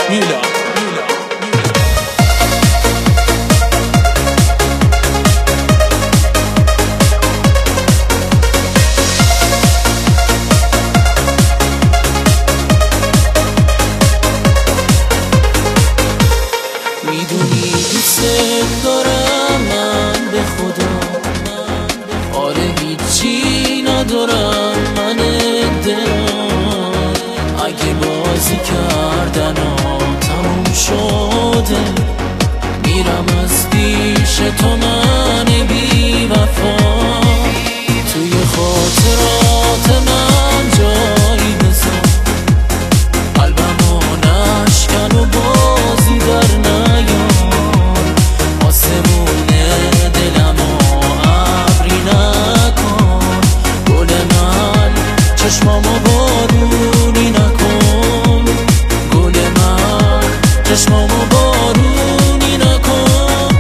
میدونی دوست دارم من به خدا، آره هیچی ندارم من دلم. اگه بازی کردن تموم شده، میرم از پیش تو من بی وفا. توی خاطرات من جایی بذار، قلبمو نشکن و بازی در نیار. آسمون دلمو ابری نکن، گل من چشمامو بارونی نکن. گل من چشمامو بارونی نکن.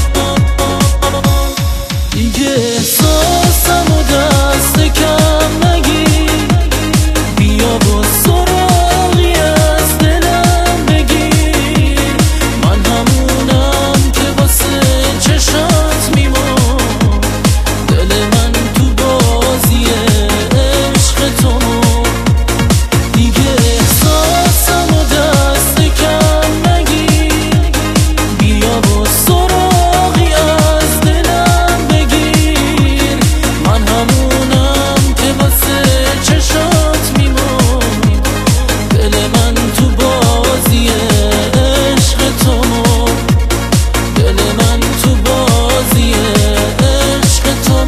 دیگه احساسمو دست کم نگیر، بیا با سراغی از دلم بگیر. من همونم که واسه چشات میمون، دل من تو بازی عشق تو. دیگه احساسمو دست کم نگیر، بیا با سراغی از دلم بگیر. من همونم که واسه چشات میمون، دل من تو بازی عشق تو. دل من تو بازی عشق تو.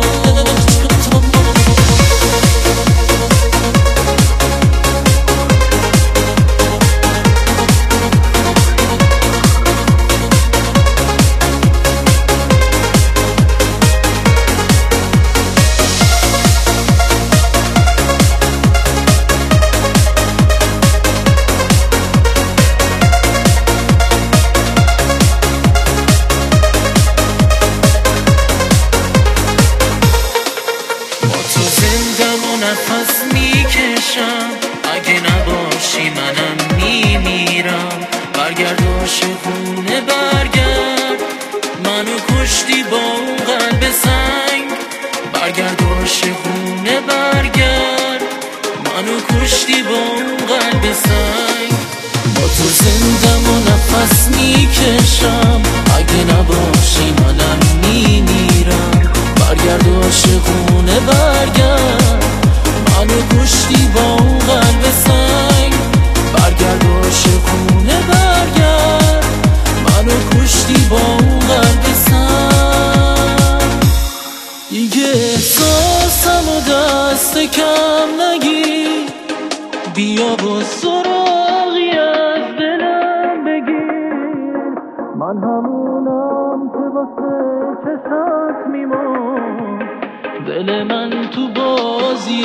تو زندم و نفس میکشم، اگه نباشی منم میمیرم. برگرد عاشقونه برگرد، منو کشتی با اون قلب سنگ. برگرد عاشقونه برگرد، منو کشتی با اون قلب سنگ. با تو زندم و نفس میکشم، اگه نباشی منم میمیرم. برگرد عاشقونه برگرد، منو کشتی با اون قلب سنگ. برگرد عاشقونه برگرد، منو کشتی با اون قلب سنگ. دیگه احساسمو دست کم نگیر، بیا با سراغی از دلم بگیر. من همونم که واسه چشات میمون، دل من تو بازی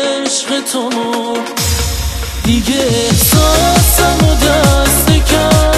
عشق تو. دیگه احساسمو دست کم